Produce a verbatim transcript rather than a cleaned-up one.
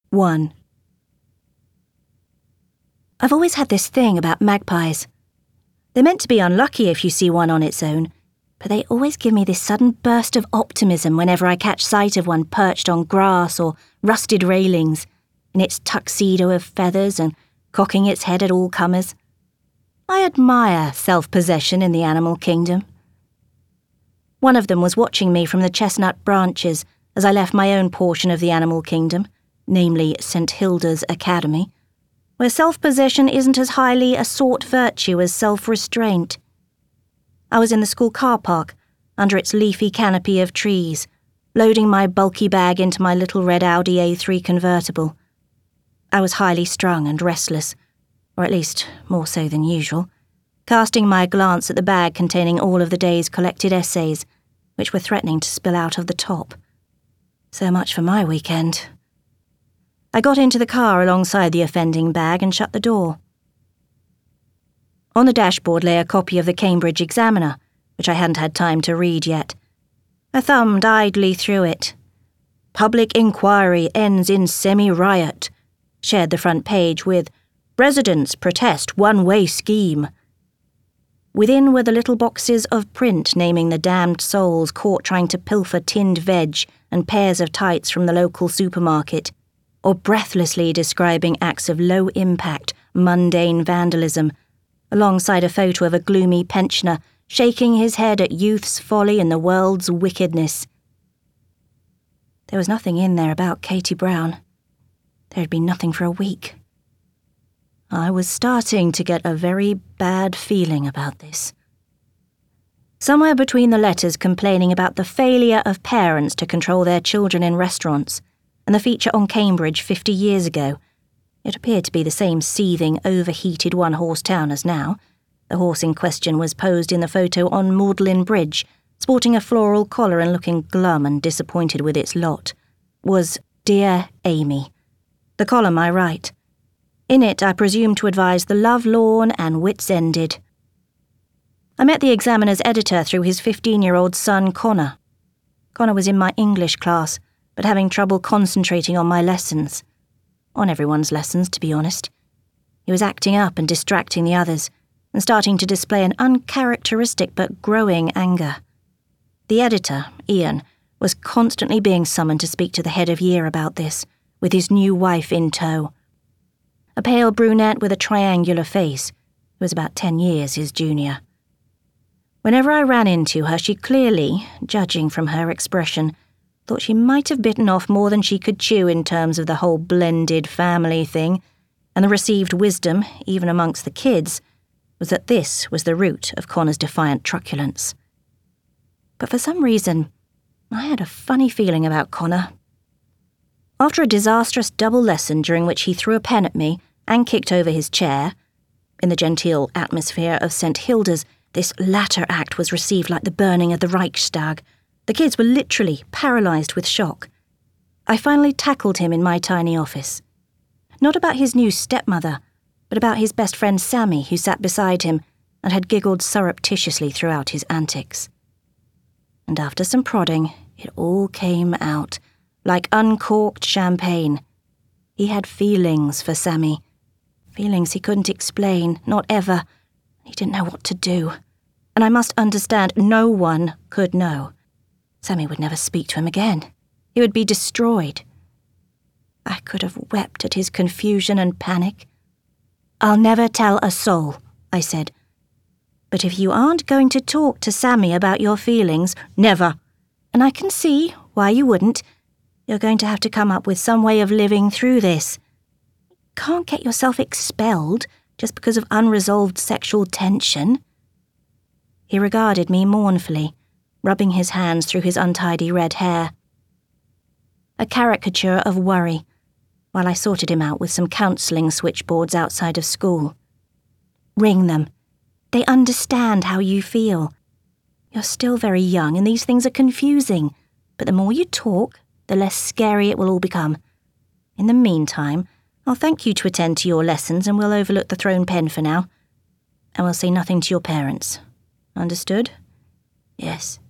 one. I've always had this thing about magpies. They're meant to be unlucky if you see one on its own, but they always give me this sudden burst of optimism whenever I catch sight of one perched on grass or rusted railings, in its tuxedo of feathers and cocking its head at all comers. I admire self-possession in the animal kingdom. One of them was watching me from the chestnut branches as I left my own portion of the animal kingdom, namely Saint Hilda's Academy, where self-possession isn't as highly a sought virtue as self-restraint. I was in the school car park, under its leafy canopy of trees, loading my bulky bag into my little red Audi A three convertible. I was highly strung and restless, or at least more so than usual, casting my glance at the bag containing all of the day's collected essays, which were threatening to spill out of the top. So much for my weekend. I got into the car alongside the offending bag and shut the door. On the dashboard lay a copy of the Cambridge Examiner, which I hadn't had time to read yet. I thumbed idly through it. Public inquiry ends in semi-riot, shared the front page with Residents protest one-way scheme. Within were the little boxes of print naming the damned souls caught trying to pilfer tinned veg and pairs of tights from the local supermarket, or breathlessly describing acts of low-impact, mundane vandalism, alongside a photo of a gloomy pensioner shaking his head at youth's folly and the world's wickedness. There was nothing in there about Katie Brown. There had been nothing for a week. I was starting to get a very bad feeling about this. Somewhere between the letters complaining about the failure of parents to control their children in restaurants and the feature on Cambridge fifty years ago, it appeared to be the same seething, overheated one-horse town as now. The horse in question was posed in the photo on Magdalen Bridge, sporting a floral collar and looking glum and disappointed with its lot, was Dear Amy. The column I write. In it, I presume to advise the love-lorn and wits-ended. I met the Examiner's editor through his fifteen-year-old son, Connor. Connor was in my English class, but having trouble concentrating on my lessons. On everyone's lessons, to be honest. He was acting up and distracting the others, and starting to display an uncharacteristic but growing anger. The editor, Ian, was constantly being summoned to speak to the head of year about this, with his new wife in tow. A pale brunette with a triangular face, who was about ten years his junior. Whenever I ran into her, she clearly, judging from her expression, thought she might have bitten off more than she could chew in terms of the whole blended family thing, and the received wisdom, even amongst the kids, was that this was the root of Connor's defiant truculence. But for some reason, I had a funny feeling about Connor. After a disastrous double lesson during which he threw a pen at me and kicked over his chair, in the genteel atmosphere of Saint Hilda's, this latter act was received like the burning of the Reichstag. The kids were literally paralysed with shock. I finally tackled him in my tiny office. Not about his new stepmother, but about his best friend Sammy, who sat beside him and had giggled surreptitiously throughout his antics. And after some prodding, it all came out, like uncorked champagne. He had feelings for Sammy. Feelings he couldn't explain, not ever. He didn't know what to do. And I must understand, no one could know. Sammy would never speak to him again. He would be destroyed. I could have wept at his confusion and panic. I'll never tell a soul, I said. But if you aren't going to talk to Sammy about your feelings, never. And I can see why you wouldn't. You're going to have to come up with some way of living through this. You can't get yourself expelled just because of unresolved sexual tension. He regarded me mournfully, rubbing his hands through his untidy red hair. A caricature of worry, while I sorted him out with some counselling switchboards outside of school. Ring them. They understand how you feel. You're still very young and these things are confusing, but the more you talk, the less scary it will all become. In the meantime, I'll thank you to attend to your lessons and we'll overlook the thrown pen for now. And we'll say nothing to your parents. Understood? Yes.